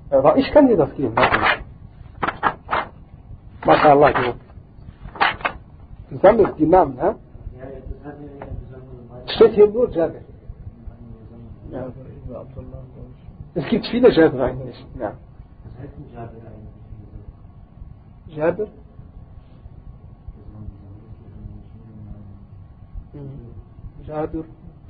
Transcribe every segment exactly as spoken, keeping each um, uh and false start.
Aber ich kann dir das geben. MashaAllah. Du sammelst die Namen, ne? Steht hier nur Jabir. Ja. Es gibt viele Jabir eigentlich. Ja. Was heißt denn Jabir eigentlich? Jabir? Jabir.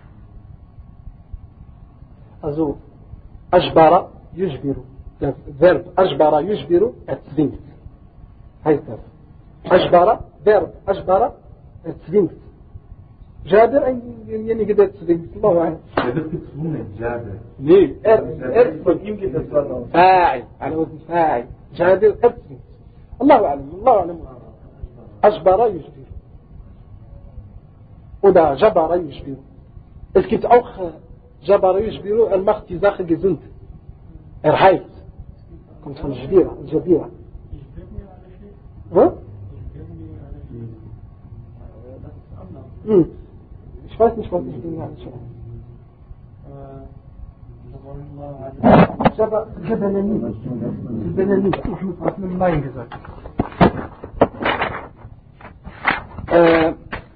Also, Ajbara yujbiru. Das Verb Ajbara yujbiru erzwingt. Heißt das. Ajbara, Verb Ajbara erzwingt. Jabir, einjenige, der zwingt. Er wird gezwungen, Jabir. Nee, er, er Von ihm geht das Wort aus. فاعل على وزن فاعل جابر أبسم الله أعلم الله أعلم أجبر يجبر oder جبر يجبر. Es gibt auch جبر يجبر, er macht die Sache gesund, er heilt, kommt von Jabira, Jabira. Hm? Ich weiß nicht, was ich bin anschaue. Jabalanin. Jabalanin. Hat mir Nein gesagt. Äh,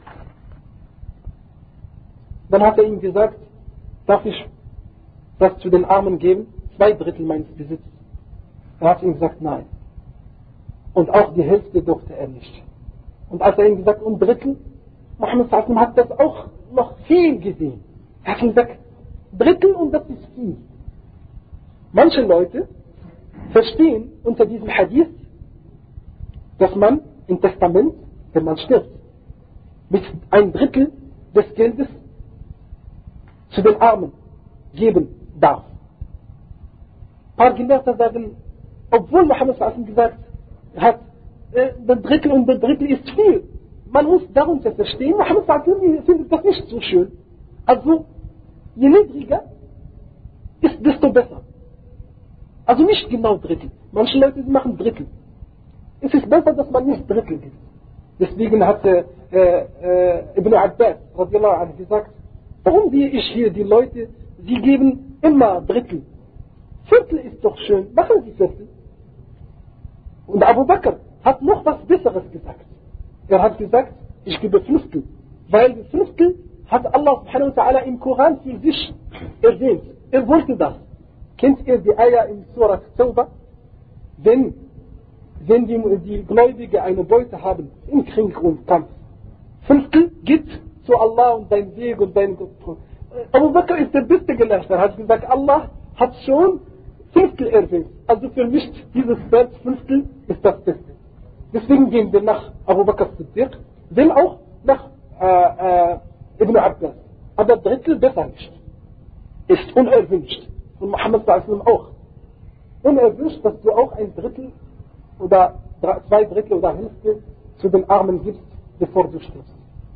dann hat er ihm gesagt, darf ich das zu den Armen geben? Zwei Drittel meines Besitzes. Er hat ihm gesagt, nein. Und auch die Hälfte durfte er nicht. Und als er ihm gesagt, ein Drittel, Mohammed sallallahu alaihi wasallam hat das auch noch viel gesehen. Er hat ihm gesagt, Drittel und das ist viel. Manche Leute verstehen unter diesem Hadith, dass man im Testament, wenn man stirbt, mit ein Drittel des Geldes zu den Armen geben darf. Ein paar Gelehrte sagen, obwohl Mohammed sallallahu alaihi wasallam gesagt hat, äh, der Drittel und der Drittel ist viel. Man muss darunter verstehen, Mohammed sallallahu alaihi wasallam findet das nicht so schön. Also, je niedriger ist, desto besser. Also nicht genau Drittel. Manche Leute machen Drittel. Es ist besser, dass man nicht Drittel gibt. Deswegen hat äh, äh, Ibn Abbas radiallahu anhu gesagt, warum sehe ich hier die Leute, sie geben immer Drittel. Viertel ist doch schön, machen Sie Viertel. Und Abu Bakr hat noch was Besseres gesagt. Er hat gesagt, ich gebe Fünftel. Weil Fünftel hat Allah subhanahu wa ta'ala im Koran für sich erwähnt. Er wollte das. Kennt ihr die Ayah in Surah Tawbah? Wenn, wenn die, die Gläubigen eine Beute haben im Krieg und Kampf, Fünftel geht zu Allah und dein Weg und dein Gott. Abu Bakr ist der beste Gelehrte. Er hat gesagt, Allah hat schon Fünftel erwähnt. Also für mich dieses Vers Fünftel ist das Beste. Deswegen gehen wir nach Abu Bakr Siddiq, wenn auch nach äh, äh, Ibn Abbas. Aber Drittel besser nicht. Ist unerwünscht. Und Muhammad sallallahu alaihi wasallam auch. Unerwünscht, dass du auch ein Drittel oder zwei Drittel oder Hälfte zu den Armen gibst, bevor du stirbst.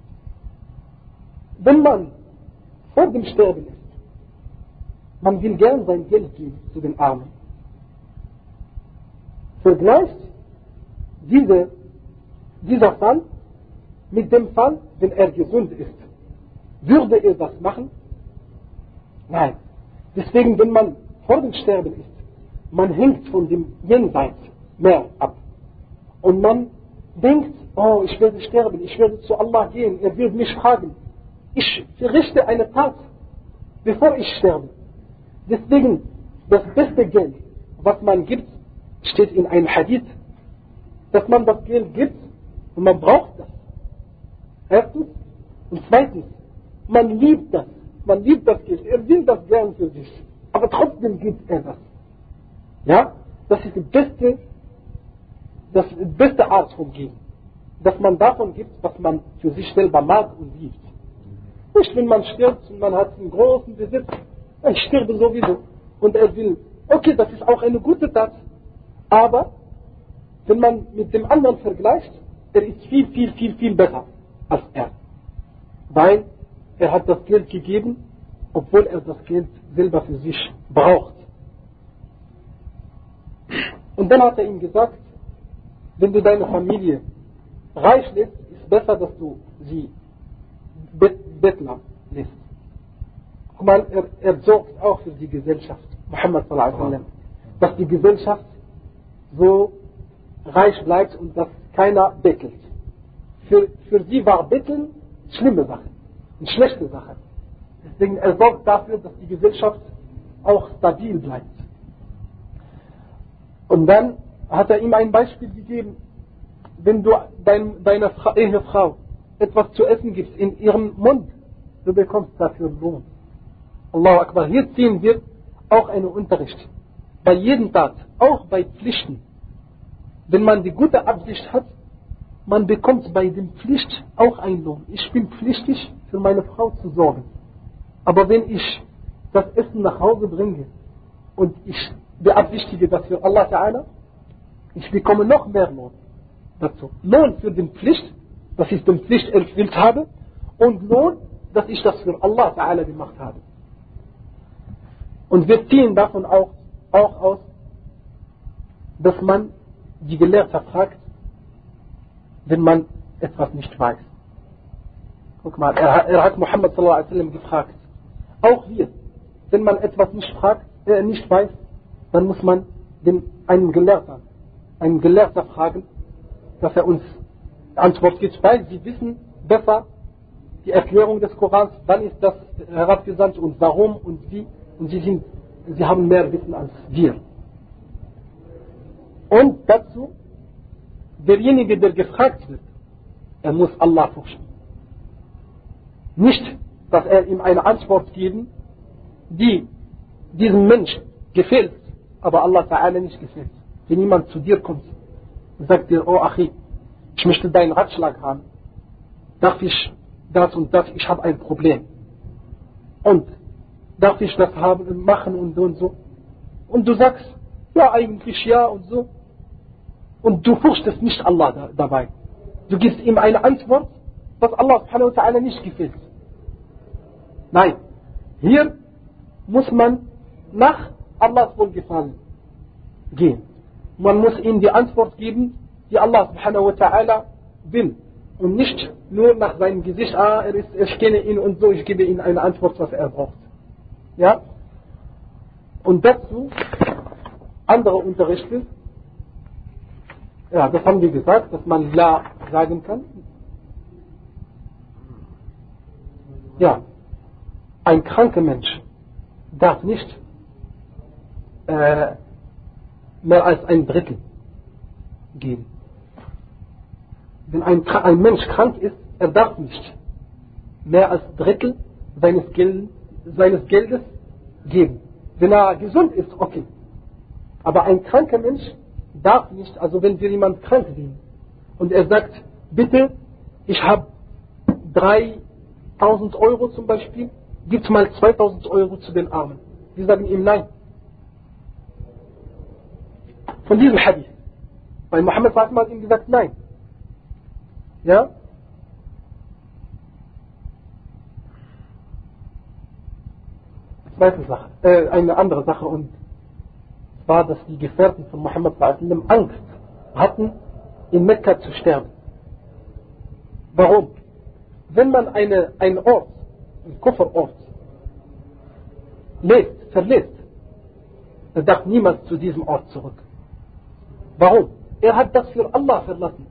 Wenn man vor dem Sterben ist, man will gern sein Geld geben zu den Armen. Vergleicht diese, dieser Fall mit dem Fall, wenn er gesund ist. Würde er das machen? Nein. Deswegen, wenn man vor dem Sterben ist, man hängt von dem Jenseits mehr ab. Und man denkt, oh, ich werde sterben, ich werde zu Allah gehen, er wird mich fragen. Ich verrichte eine Tat, bevor ich sterbe. Deswegen, das beste Geld, was man gibt, steht in einem Hadith, dass man das Geld gibt und man braucht das. Erstens. Und zweitens, man liebt das. Man liebt das Geld. Er will das gern für sich. Aber trotzdem gibt er das. Ja? Das ist die beste, das ist die beste Art von Geben. Dass man davon gibt, was man für sich selber mag und liebt. Nicht, wenn man stirbt und man hat einen großen Besitz. Ich sterbe sowieso. Und er will, okay, das ist auch eine gute Tat. Aber, wenn man mit dem anderen vergleicht, er ist viel, viel, viel, viel besser als er. Weil er hat das Geld gegeben, obwohl er das Geld selber für sich braucht. Und dann hat er ihm gesagt, wenn du deine Familie reich lässt, ist besser, dass du sie Bettler lässt. Guck mal, er, er sorgt auch für die Gesellschaft. Muhammad sallallahu alaihi wasallam. dass die Gesellschaft so reich bleibt und dass keiner bettelt. Für, für sie war Betteln schlimme Sache, eine schlechte Sache. Deswegen er sorgt dafür, dass die Gesellschaft auch stabil bleibt. Und dann hat er ihm ein Beispiel gegeben, wenn du dein, deiner Ehefrau etwas zu essen gibst in ihrem Mund, du bekommst dafür Lohn. Allahu Akbar. Hier ziehen wir auch einen Unterricht. Bei jedem Tat, auch bei Pflichten. Wenn man die gute Absicht hat, man bekommt bei dem Pflicht auch einen Lohn. Ich bin pflichtig, für meine Frau zu sorgen. Aber wenn ich das Essen nach Hause bringe und ich beabsichtige das für Allah Ta'ala, ich bekomme noch mehr Lohn dazu. Lohn für die Pflicht, dass ich die Pflicht erfüllt habe, und Lohn, dass ich das für Allah Ta'ala gemacht habe. Und wir ziehen davon auch, auch aus, dass man die Gelehrten fragt, wenn man etwas nicht weiß. Guck mal, er, er hat Muhammad sallallahu alaihi wasallam gefragt. Auch wir, wenn man etwas nicht fragt, äh, nicht weiß, dann muss man den, einen Gelehrten, einen Gelehrten fragen, dass er uns Antwort gibt, weil sie wissen besser die Erklärung des Korans, wann ist das herabgesandt und warum und wie, und sie sind, sie haben mehr Wissen als wir. Und dazu, derjenige, der gefragt wird, er muss Allah fürchten. Nicht, dass er ihm eine Antwort geben, die diesem Menschen gefällt, aber Allah Ta'ala nicht gefällt. Wenn jemand zu dir kommt und sagt dir, oh Achi, ich möchte deinen Ratschlag haben, darf ich das und das, ich habe ein Problem. Und darf ich das haben, machen und so und so. Und du sagst, ja eigentlich ja und so. Und du fürchtest nicht Allah da, dabei. Du gibst ihm eine Antwort, was Allah subhanahu wa ta'ala nicht gefällt. Nein, hier muss man nach Allahs Wohlgefallen gehen. Man muss ihm die Antwort geben, die Allah subhanahu wa ta'ala will. Und nicht nur nach seinem Gesicht, ah, er ist, ich kenne ihn und so, ich gebe ihm eine Antwort, was er braucht. Ja? Und dazu andere Unterrichte, ja, das haben wir gesagt, dass man La sagen kann. Ja, ein kranker Mensch darf nicht äh, mehr als ein Drittel geben. Wenn ein, ein Mensch krank ist, er darf nicht mehr als Drittel seines, Geld, seines Geldes geben. Wenn er gesund ist, okay. Aber ein kranker Mensch darf nicht, also wenn wir jemand krank sehen und er sagt, bitte, ich habe dreitausend Euro zum Beispiel, gib mal zweitausend Euro zu den Armen. Wir sagen ihm nein. Von diesem Hadith. Weil Muhammad hat ihm gesagt nein. Ja? Zweite Sache, äh, eine andere Sache, und war, dass die Gefährten von Muhammad Angst hatten, in Mekka zu sterben. Warum? Wenn man eine, einen Ort, einen Kufferort, lässt, verlässt, er darf niemals zu diesem Ort zurück. Warum? Er hat das für Allah verlassen.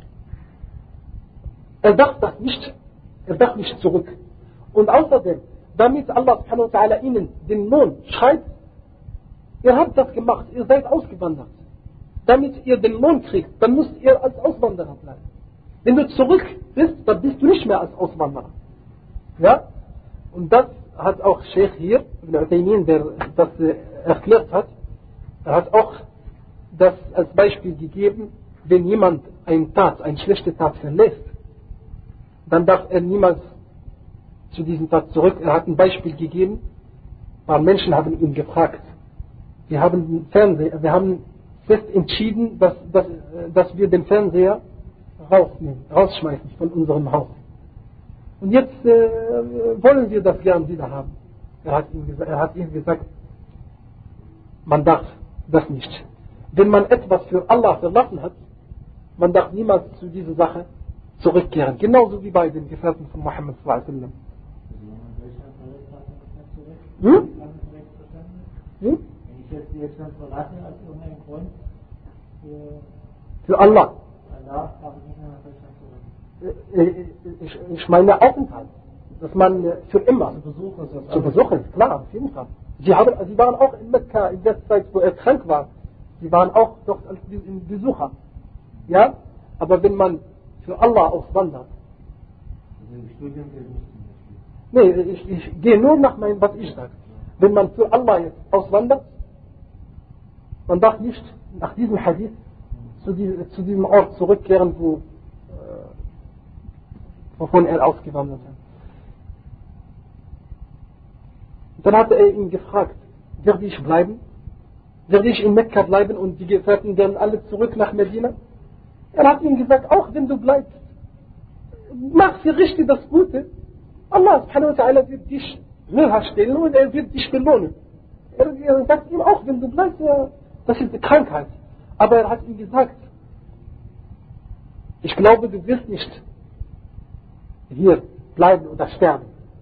Er darf das nicht, er darf nicht zurück. Und außerdem, damit Allah subhanahu wa ta'ala ihnen den Lohn schreibt, ihr habt das gemacht, ihr seid ausgewandert. Damit ihr den Lohn kriegt, dann müsst ihr als Auswanderer bleiben. Wenn du zurück bist, dann bist du nicht mehr als Auswanderer. Ja? Und das hat auch Sheikh hier, Ibn Uthaymin, der das äh, erklärt hat, er hat auch das als Beispiel gegeben, wenn jemand eine Tat, eine schlechte Tat verlässt, dann darf er niemals zu diesem Tat zurück. Er hat ein Beispiel gegeben, weil Menschen haben ihn gefragt. Wir haben den Fernseher, wir haben fest entschieden, dass, dass, dass wir den Fernseher rausnehmen, rausschmeißen von unserem Haus. Und jetzt äh, wollen wir das gern wieder haben. Er hat, ihm gesagt, er hat ihm gesagt, man darf das nicht. Wenn man etwas für Allah verlassen hat, man darf niemals zu dieser Sache zurückkehren. Genauso wie bei den Gefährten von Muhammad sallallahu alaihi wasallam. Hm? Hm? Wenn ich jetzt Deutschland verlassen aus irgendeinem Grund? Für Für Allah. Allah darf ich nicht mehr nach Deutschland zurück. Ich, ich meine Aufenthalt. Dass man für immer Zu Besuch ist das zu besuchen, klar, auf jeden Fall. Sie, haben, sie waren auch in Mekka in der Zeit, wo er krank war. Sie waren auch dort als Besucher. Ja? Aber wenn man für Allah auswandert, Also im Studium gilt nicht. nee, ich, ich gehe nur nach meinem, was ich sage. Wenn man für Allah jetzt auswandert, man darf nicht nach diesem Hadith zu, die, zu diesem Ort zurückkehren, wo, äh, wovon er ausgewandert hat. Dann hat er ihn gefragt, werde ich bleiben? Werde ich in Mekka bleiben und die Gefährten werden alle zurück nach Medina? Er hat ihm gesagt, auch wenn du bleibst, mach für richtig das Gute. Allah subhanahu wa ta'ala wird dich höher stellen und er wird dich belohnen. Er, er sagt ihm auch, wenn du bleibst, ja, das ist die Krankheit. Aber er hat ihm gesagt, ich glaube, du wirst nicht hier bleiben oder sterben.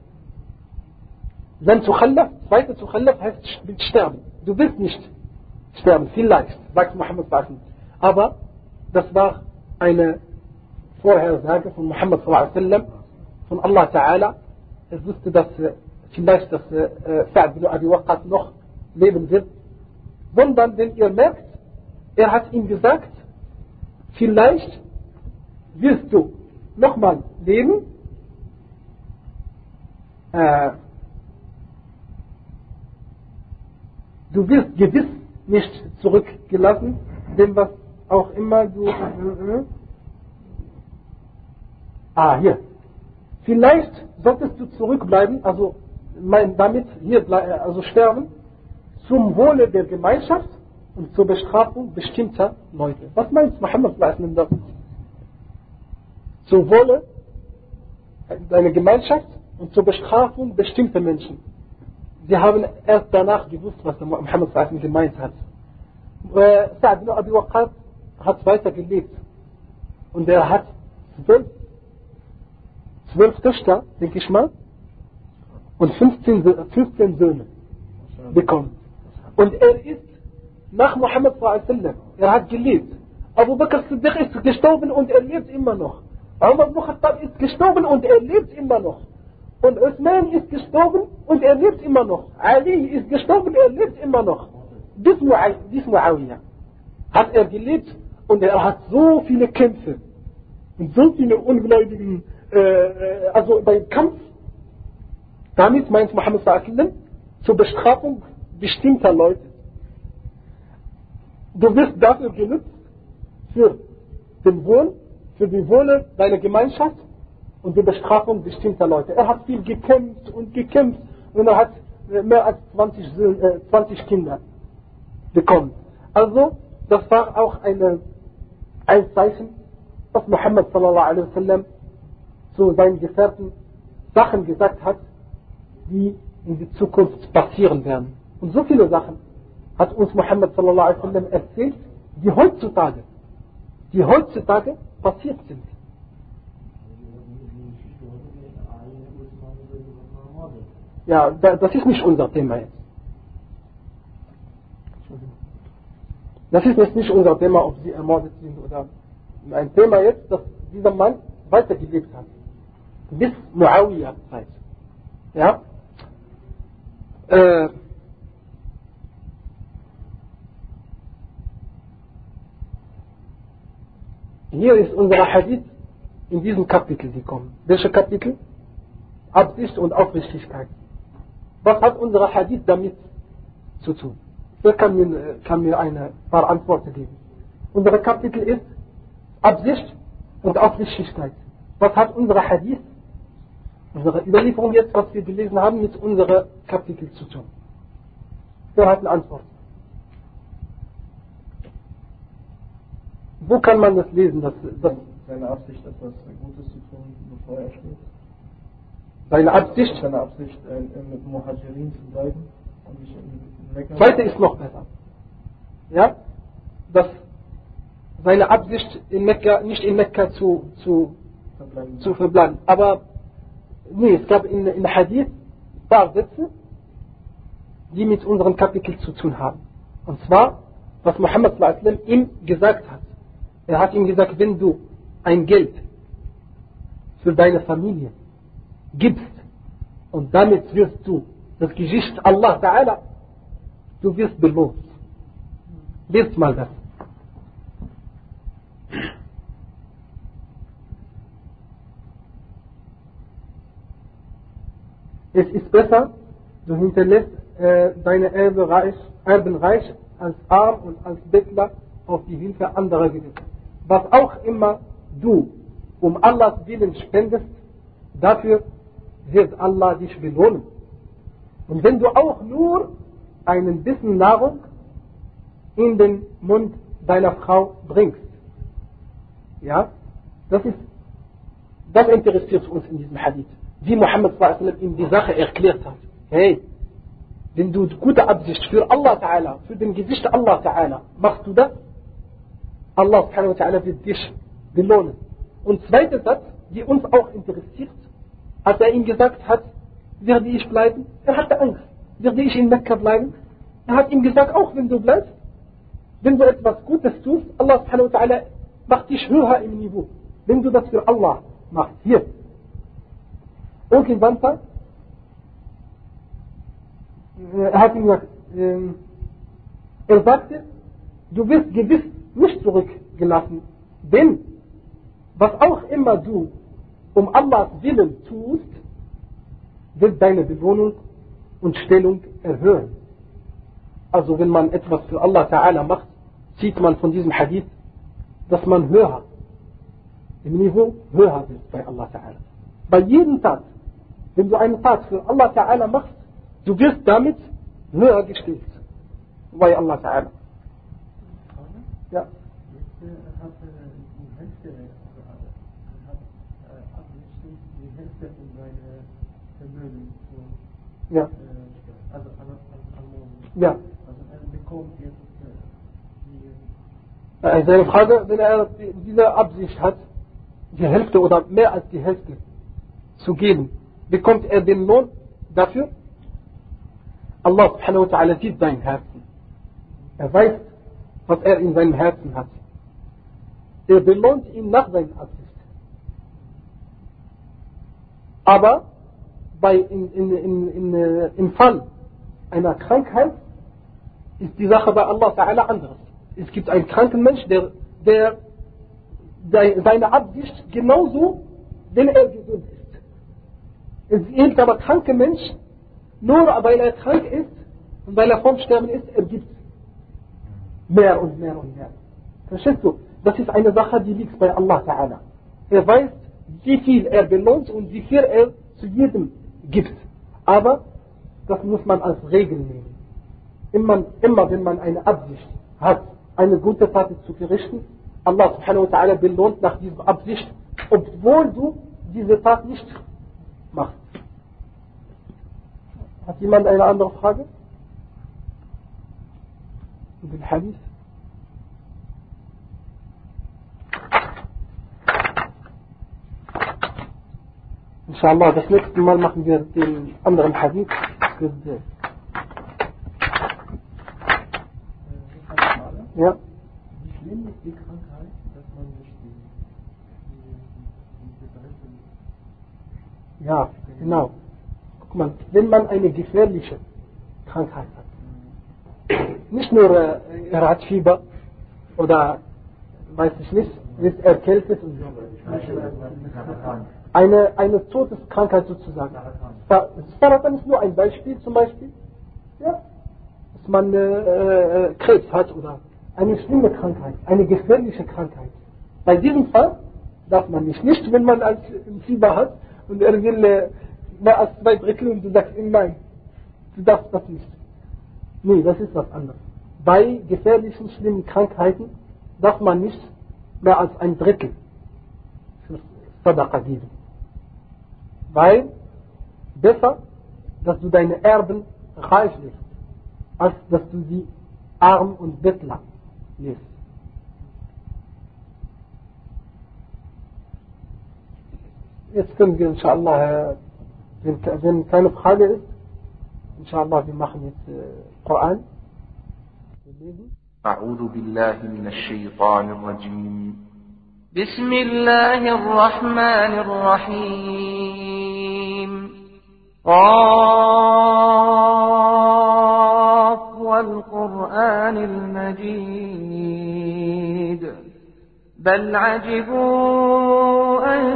Dann Tukhallaf, zweite Tukhallaf heißt sterben. Du wirst nicht sterben, vielleicht, sagt Muhammad sallallahu alaihi wasallam. Aber das war eine Vorhersage von Muhammad sallallahu alaihi wasallam, von Allah Ta'ala. Er wusste, dass vielleicht das Sa'd bin Abi Waqqas noch leben wird. Sondern, wenn ihr merkt, er hat ihm gesagt, vielleicht wirst du nochmal leben, äh, du wirst gewiss nicht zurückgelassen, denn was auch immer du... Äh, äh, ah, hier. Vielleicht solltest du zurückbleiben, also mein, damit hier also sterben, zum Wohle der Gemeinschaft und zur Bestrafung bestimmter Leute. Was meint Muhammad damit? Zum Wohle deiner Gemeinschaft und zur Bestrafung bestimmter Menschen. Sie haben erst danach gewusst, was der Muhammad gemeint hat. Äh, Sa'd bin Abi Waqqas hat weiter gelebt. Und er hat zwölf, zwölf Töchter, denke ich mal, und fünfzehn, fünfzehn Söhne bekommen. Und er ist nach Muhammad sallam, er hat gelebt. Abu Bakr Siddiq ist gestorben und er lebt immer noch. Umar ibn Khattab ist gestorben und er lebt immer noch. Und Uthman ist gestorben und er lebt immer noch. Ali ist gestorben, er lebt immer noch. Bis Muawiyah hat er gelebt und er hat so viele Kämpfe und so viele Ungläubigen, äh, also beim Kampf. Damit meint Muhammad sallam zur Bestrafung bestimmter Leute. Du wirst dafür genutzt für den Wohl, für die Wohle deiner Gemeinschaft und die Bestrafung bestimmter Leute. Er hat viel gekämpft und gekämpft und er hat mehr als zwanzig, äh, zwanzig Kinder bekommen. Also, das war auch eine, ein Zeichen, dass Muhammad sallallahu alaihi wasallam zu seinen Gefährten Sachen gesagt hat, die in die Zukunft passieren werden. Und so viele Sachen hat uns Muhammad sallallahu alaihi wasallam erzählt, die heutzutage, die heutzutage passiert sind. Ja, das ist nicht unser Thema jetzt. Das ist jetzt nicht unser Thema, ob sie ermordet sind oder ein Thema jetzt, dass dieser Mann weitergelebt hat. Bis Muawiyah Zeit. Ja? Äh, hier ist unser Hadith in diesem Kapitel gekommen. Welches Kapitel? Absicht und Aufrichtigkeit. Was hat unser Hadith damit zu tun? Wer kann mir, kann mir eine paar Antworten geben? Unser Kapitel ist Absicht und Aufrichtigkeit. Was hat unser Hadith, unsere Überlieferung jetzt, was wir gelesen haben, mit unserem Kapitel zu tun? Wer hat eine Antwort? Wo kann man das lesen? Dass, dass seine Absicht, etwas Gutes zu tun, bevor er stirbt? Seine Absicht? Seine Absicht, äh, mit Muhajirin zu bleiben und nicht in Mekka. Zweite ist noch besser. Ja? Dass seine Absicht in Mekka, nicht in Mekka zu, zu, verbleiben. zu verbleiben. Aber nee, es gab in, in Hadith ein paar Sätze, die mit unserem Kapitel zu tun haben. Und zwar, was Muhammad sallallahu alaihi wasallam ihm gesagt hat. Er hat ihm gesagt, wenn du ein Geld für deine Familie gibst und damit wirst du das Gesicht Allah Ta'ala, du wirst belohnt. Lest mal das. Es ist besser, du hinterlässt äh, deine Erbe reich, Erben reich als arm und als Bettler auf die Hilfe anderer gewissen. Was auch immer du um Allahs Willen spendest, dafür wird Allah dich belohnen. Und wenn du auch nur einen Bissen Nahrung in den Mund deiner Frau bringst, ja, das ist, das interessiert uns in diesem Hadith. Wie Muhammad sallallahu alaihi wasallam ihm die Sache erklärt hat. Hey, wenn du gute Absicht für Allah Ta'ala, für den Gesicht Allah Ta'ala, machst du das, Allah subhanahu wa ta'ala wird dich belohnen. Und zweiter Satz, die uns auch interessiert, als er ihm gesagt hat, werde ich bleiben? Er hatte Angst. Werde ich in Mekka bleiben? Er hat ihm gesagt, auch wenn du bleibst, wenn du etwas Gutes tust, Allah subhanahu wa ta'ala macht dich höher im Niveau. Wenn du das für Allah machst, hier. Irgendwann sagt, er hat ihm gesagt, äh, er sagte, du wirst gewiss nicht zurückgelassen, denn was auch immer du um Allahs Willen tust, wird deine Belohnung und Stellung erhöhen. Also wenn man etwas für Allah Ta'ala macht, sieht man von diesem Hadith, dass man höher, im Niveau höher wird bei Allah Ta'ala. Bei jedem Tat, wenn du eine Tat für Allah Ta'ala machst, du wirst damit höher gestellt bei Allah Ta'ala. Ja. Jetzt äh, hat äh, die Hälfte, also, äh, hat äh, abgestimmt, die Hälfte von seinem Vermögen zu, Ja. äh, also an, an, an Ja. Also er bekommt jetzt äh, die, Äh, seine Frage, wenn er diese Absicht hat, die Hälfte oder mehr als die Hälfte zu geben, bekommt er den Lohn dafür? Allah subhanahu wa ta'ala sieht sein Herzen. Er weiß, was er in seinem Herzen hat. Er belohnt ihn nach seiner Absicht. Aber bei, in, in, in, in, äh, im Fall einer Krankheit ist die Sache bei Allah Ta'ala anders. Es gibt einen kranken Mensch, der, der, der seine Absicht genauso, wenn er gesund ist. Es gilt aber kranke Mensch, nur weil er krank ist und weil er vorm Sterben ist, er gibt mehr und mehr und mehr. Verstehst du? Das ist eine Sache, die liegt bei Allah Ta'ala. Er weiß, wie viel er belohnt und wie viel er zu jedem gibt. Aber das muss man als Regel nehmen. Immer, immer wenn man eine Absicht hat, eine gute Tat zu verrichten, Allah subhanahu wa ta'ala belohnt nach dieser Absicht, obwohl du diese Tat nicht machst. Hat jemand eine andere Frage? Den Hadith? Inshallah, das nächste Mal machen wir den anderen Hadith. Mit, äh, ich ja. Wie schlimm ist die Krankheit, dass man nicht die, die, die, die Ja, genau. Guck mal, wenn man eine gefährliche Krankheit hat, nicht nur äh, er hat Fieber oder weiß ich nicht, ist erkältet und so. Eine, eine Todeskrankheit sozusagen. Saratan ist nur ein Beispiel zum Beispiel, ja, dass man äh, äh, Krebs hat oder eine schlimme Krankheit, eine gefährliche Krankheit. Bei diesem Fall darf man nicht, nicht wenn man als Fieber hat und er will äh, mehr als zwei Drittel und du sagst ihm nein, du darfst das nicht. Nee, das ist was anderes. Bei gefährlichen, schlimmen Krankheiten darf man nicht mehr als ein Drittel für Sadaqa geben. Weil besser, dass du deine Erben reich lässt, als dass du sie arm und Bettler lässt. Jetzt können wir inshallah, wenn, wenn keine Frage ist, inshallah, wir machen jetzt äh, Koran. أعوذ بالله من الشيطان الرجيم. بسم الله الرحمن الرحيم. قاف والقرآن المجيد بل عجبوا أن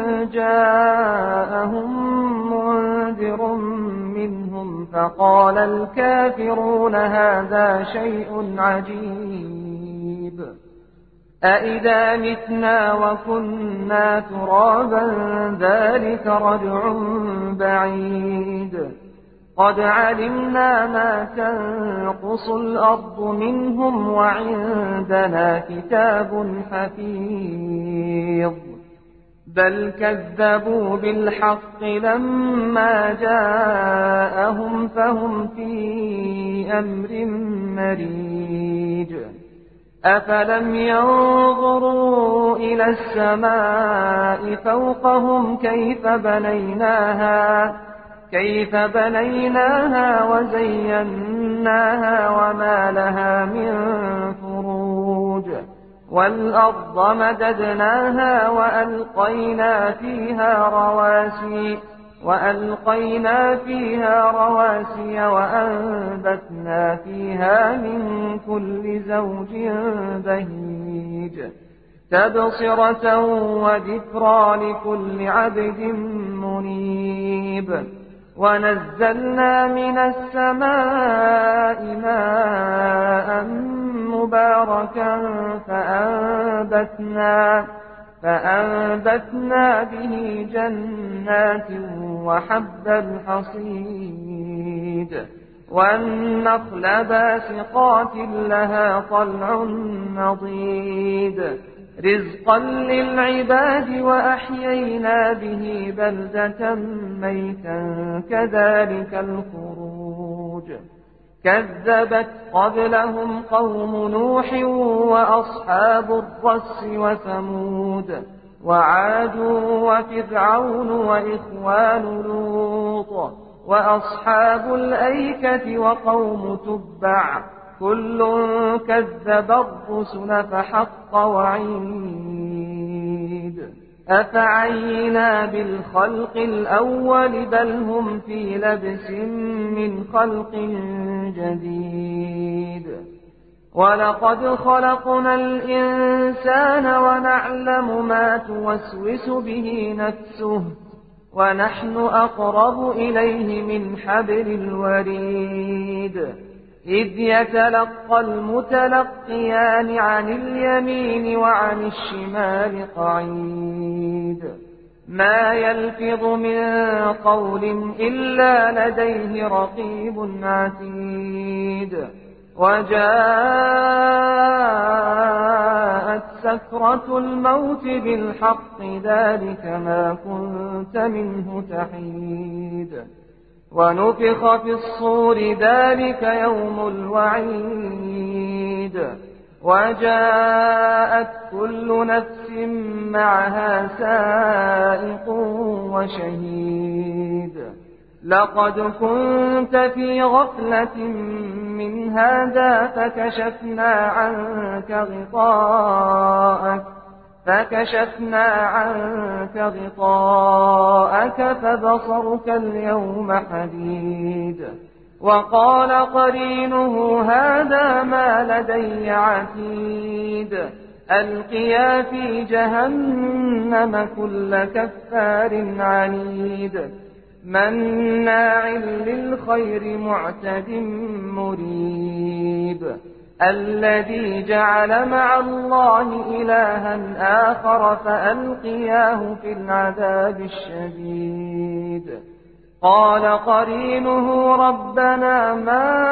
جاءهم منذر منهم فقال الكافرون هذا شيء عجيب أإذا متنا وكنا ترابا ذلك رجع بعيد قد علمنا ما تنقص الأرض منهم وعندنا كتاب حفيظ بل كذبوا بالحق لما جاءهم فهم في أمر مريج أفلم ينظروا إلى السماء فوقهم كيف بنيناها كيف بنيناها وزيناها وما لها من فروج والأرض مددناها وألقينا فيها رواسي وألقينا فيها رواسي وأنبتنا فيها من كل زوج بهيج تبصرة وذكرى لكل عبد منيب ونزلنا من السماء ماء مباركا فأنبتنا فأنبتنا به جنات وحب الحصيد والنخل باسقات لها طلع نضيد رزقا للعباد وأحيينا به بلدة ميتا كذلك الخروج كذبت قبلهم قوم نوح وأصحاب الرس وثمود وعاد وفرعون وإخوان لوط وأصحاب الأيكة وقوم تبع كل كذب الرسل فحق وعيد أفعينا بالخلق الأول بل هم في لبس من خلق جديد ولقد خلقنا الإنسان ونعلم ما توسوس به نفسه ونحن أقرب إليه من حبل الوريد إذ يتلقى المتلقيان عن اليمين وعن الشمال قعيد ما يلفظ من قول إلا لديه رقيب عتيد وجاءت سكرة الموت بالحق ذلك ما كنت منه تحيد ونفخ في الصور ذلك يوم الوعيد وجاءت كل نفس معها سائق وشهيد لقد كنت في غفلة من هذا فكشفنا عنك غطاءك فكشفنا عنك غطاءك فبصرك اليوم حديد وقال قرينه هذا ما لدي عتيد ألقيا في جهنم كل كفار عنيد مناع للخير معتد مريب الذي جعل مع الله إلها آخر فألقياه في العذاب الشديد قال قرينه ربنا ما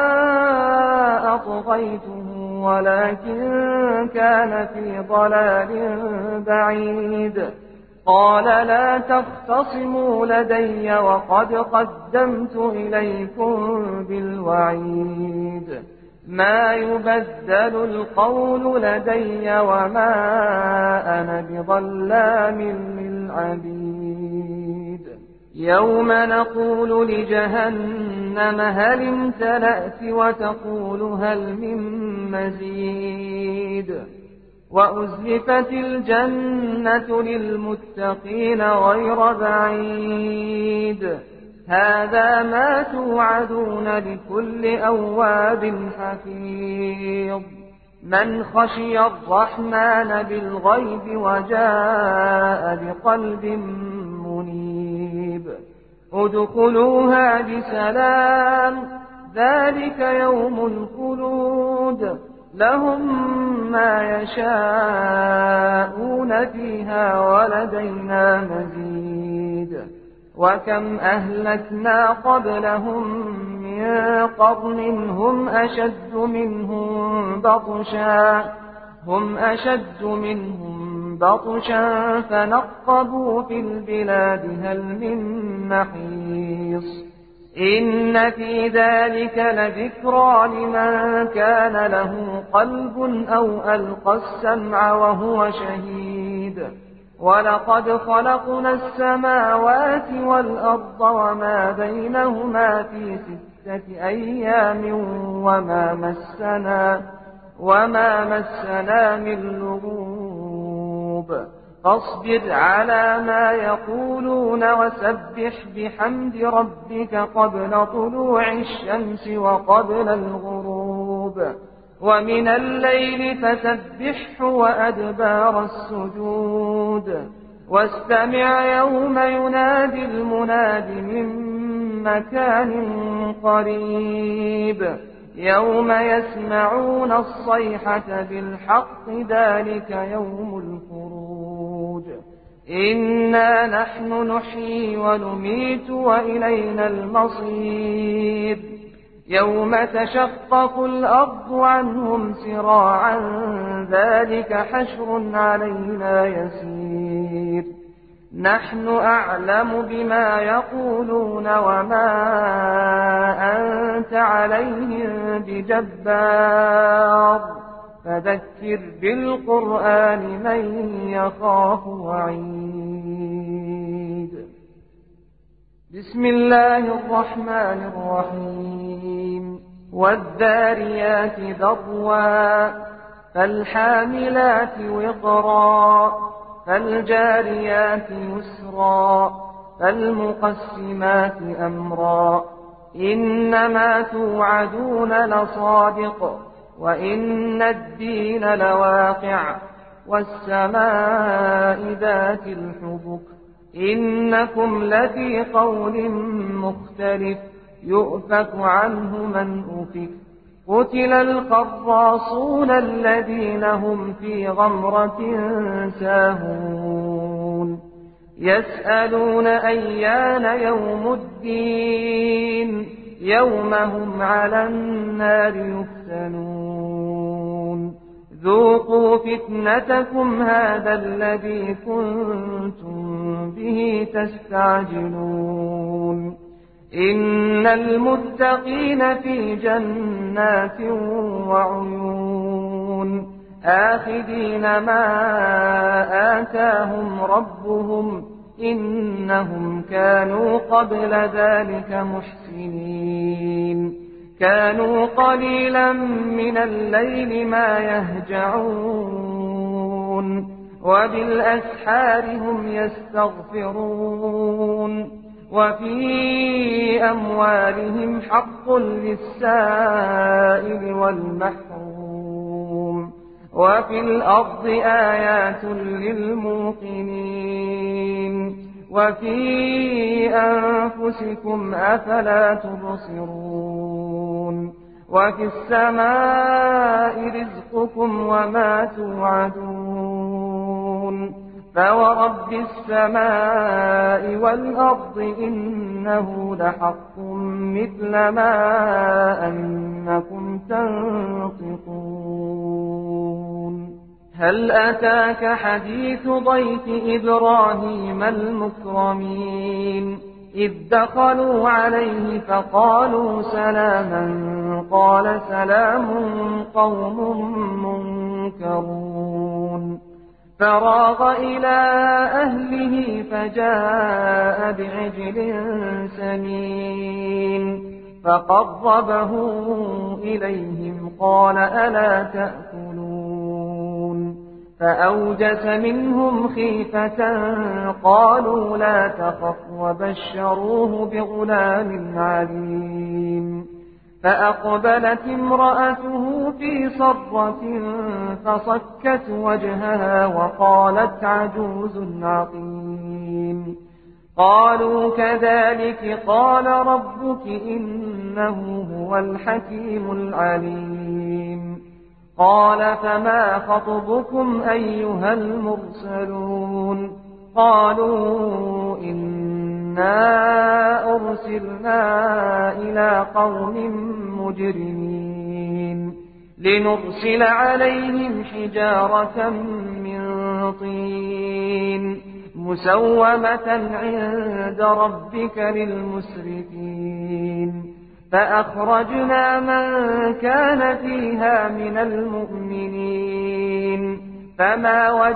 أطغيته ولكن كان في ضلال بعيد قال لا تختصموا لدي وقد قدمت إليكم بالوعيد ما يبدل القول لدي وما أنا بظلام للعبيد يوم نقول لجهنم هل امتلأت وتقول هل من مزيد وأزلفت الجنة للمتقين غير بعيد هذا ما توعدون لكل أواب حفيظ من خشي الرحمن بالغيب وجاء بقلب منيب ادخلوها بسلام ذلك يوم الخلود لهم ما يشاءون فيها ولدينا مزيد وكم أهلكنا قبلهم من قرن هم أشد منهم بطشا هم أشد منهم بطشا فنقبوا في البلاد هل من محيص إن في ذلك لذكرى لمن كان له قلب أو ألقى السمع وهو شهيد ولقد خلقنا السماوات والأرض وما بينهما في ستة أيام وما مسنا وما مسنا من لغوب فاصبر على ما يقولون وسبح بحمد ربك قبل طلوع الشمس وقبل الغروب ومن الليل فسبحه وأدبار السجود واستمع يوم ينادي المناد من مكان قريب يوم يسمعون الصيحة بالحق ذلك يوم الخروج إنا نحن نحيي ونميت وإلينا المصير يوم تشقق الأرض عنهم سراعا ذلك حشر علينا يسير نحن أعلم بما يقولون وما أنت عليهم بجبار فذكر بالقرآن من يخاف وعيد بسم الله الرحمن الرحيم والذاريات ذروا فالحاملات وقرا فالجاريات يسرا فالمقسمات أمرا إنما توعدون لصادق وإن الدين لواقع والسماء ذات الحبك إنكم لفي قول مختلف يؤفك عنه من أفك قتل القراصون الذين هم في غمرة ساهون يسألون أيان يوم الدين يوم هم على النار يفتنون ذوقوا فتنتكم هذا الذي كنتم به تستعجلون إن المتقين في جنات وعيون آخذين ما آتاهم ربهم إنهم كانوا قبل ذلك محسنين كانوا قليلا من الليل ما يهجعون وبالأسحار هم يستغفرون وفي أموالهم حق للسائل والمحروم وفي الأرض آيات للموقنين وفي أنفسكم أفلا تبصرون وفي السماء رزقكم وما توعدون فورب السماء والأرض إنه لحق مثل ما أنكم تنطقون هل أتاك حديث ضيف إبراهيم المكرمين إذ دخلوا عليه فقالوا سلاما قال سلام قوم منكرون فراغ إلى أهله فجاء بعجل سمين فقربه إليهم قال ألا تأكلون فأوجس منهم خيفة قالوا لا تخف وبشروه بغلام عليم فأقبلت امرأته في صرة فصكت وجهها وقالت عجوز عقيم قالوا كذلك قال ربك إنه هو الحكيم العليم قال فما خطبكم أيها المرسلون قالوا إنا أرسلنا إلى قوم مجرمين لنرسل عليهم حجارة من طين مسومة عند ربك للمسرفين فأخرجنا من كان فيها من المؤمنين فما